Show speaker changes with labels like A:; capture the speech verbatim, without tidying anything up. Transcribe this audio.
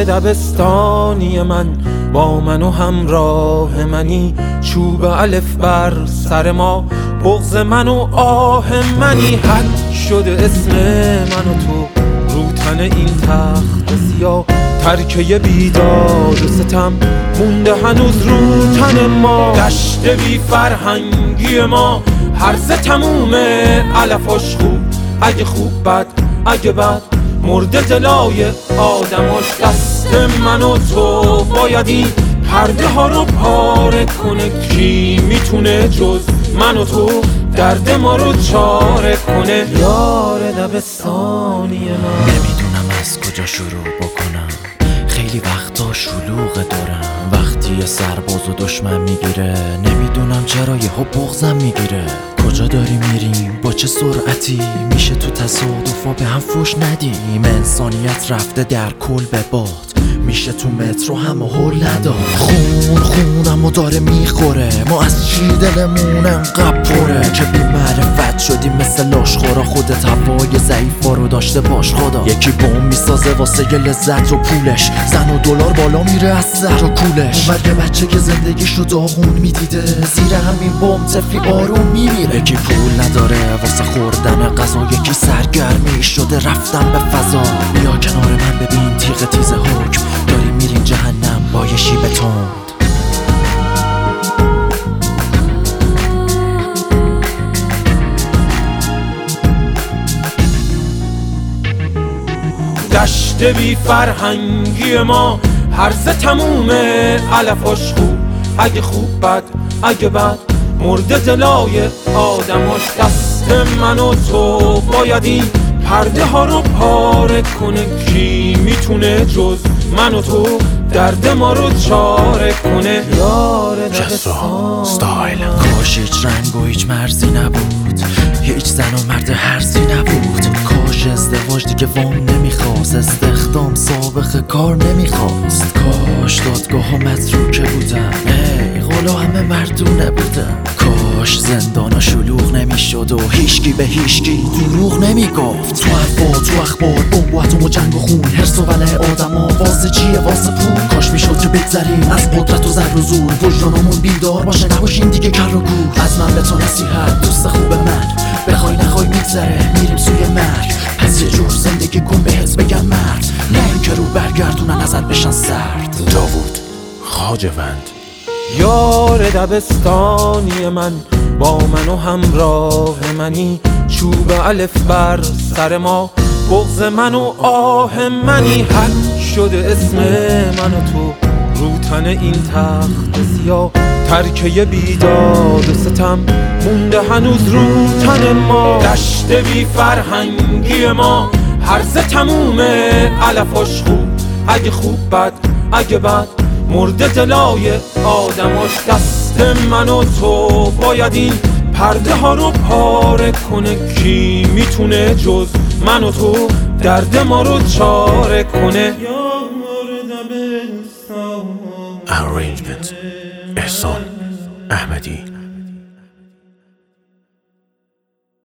A: دبستانی من، با من و همراه منی، چوب الف بر سر ما، بغض من و آه منی. حد شده اسم من و تو رو تن این تخت سیاه، ترکه بیداد و ستم مونده هنوز رو تن ما. دشت بی فرهنگی ما هرزه تمومه، علفاش خوب اگه خوب بد اگه بد، مرده دلای آدماش. دست من و تو باید این پرده ها رو پاره کنه، کی میتونه جز من و تو درد ما رو چاره کنه. یار دبستانی من،
B: نمیدونم از کجا شروع بکنم، خیلی وقتا شلوغ دارم. وقتی یه سرباز و دشمن میگیره، نمیدونم چرا یهو بغضم میگیره. کجا داری میریم با چه سرعتی، میشه تو تصادفا به هم فوش ندیم. انسانیت رفته در کل به باد، میشه تو مترو همه هول نداد. خون خونم و داره میخوره، ما از چی دلمون انقدر پره که بی معرفت شدیم مثل لاشخورا. خودت هوای ضعیفا رو داشته باش خدا. یکی بوم میسازه واسه ی لذت و پولش، زن و دلار بالا میره از سر و کولش. مرگ بچه که زندگیش رو داغون میدیده، زیر همین بوم طفلی آروم میمیره. یکی پول نداره واسه خوردن غذا، یکی سرگرمی شده رفتن به فضا. بیا کنار من ببین تیغ تیز حکم، داریم میریم جهنم با یه شیب تند.
A: دشت بی فرهنگی ما هرزه تمومه، علفاش خوب اگه خوب بد اگه بد، مرده دلای آدماش. دست من و تو باید این پرده ها رو پاره کنه، کی میتونه جز من و تو درد ما رو چاره کنه. یار
B: جسو ستایل. کاش هیچ رنگ و هیچ مرزی نبود، هیچ زن و مرد هرزی نبود. کاش ازدواج دیگه وام نمیخواست، استخدام سابقه کار نمیخواست. کاش دادگاه ها متروکه بودن، ای غلا همه مردونه بودن. کاش زندانا شلوغ نمیشد و هیچکی به هیچکی دروغ نمیگفت. تو حرفا تو اخبار بمب و اتم و جنگ و خون، حرص و ولع آدما واسه چیه واسه پول. کاش میشد که بگذریم از قدرت و زر و زور، وجدانمون بیدار باشه نباشیم دیگه کر و کور. از من به تو نصیحت دوست خوب من، بخوای نخوای میگذره میریم سوی مرگ. پس یه جور زندگی کن بهت بگم مرد، نه اینکه رو برگردونن ازت بشن سرد.
C: داوود خواجوند.
A: یار دبستانی من، با من و همراه منی، چوب الف بر سر ما، بغض من و آه منی. حد شده اسم من و تو رو تن این تخت سیاه، ترکه بیداد و ستم مونده هنوز رو تن ما. دشت بی فرهنگی ما هرزه تمومه، علفاش خوب اگه خوب بد اگه بد، مرده دلای آدماش. دست من و تو باید این پرده ها رو پاره کنه، کی میتونه جز من و تو درد ما رو چاره کنه.
C: Arrangement احسان احمدی.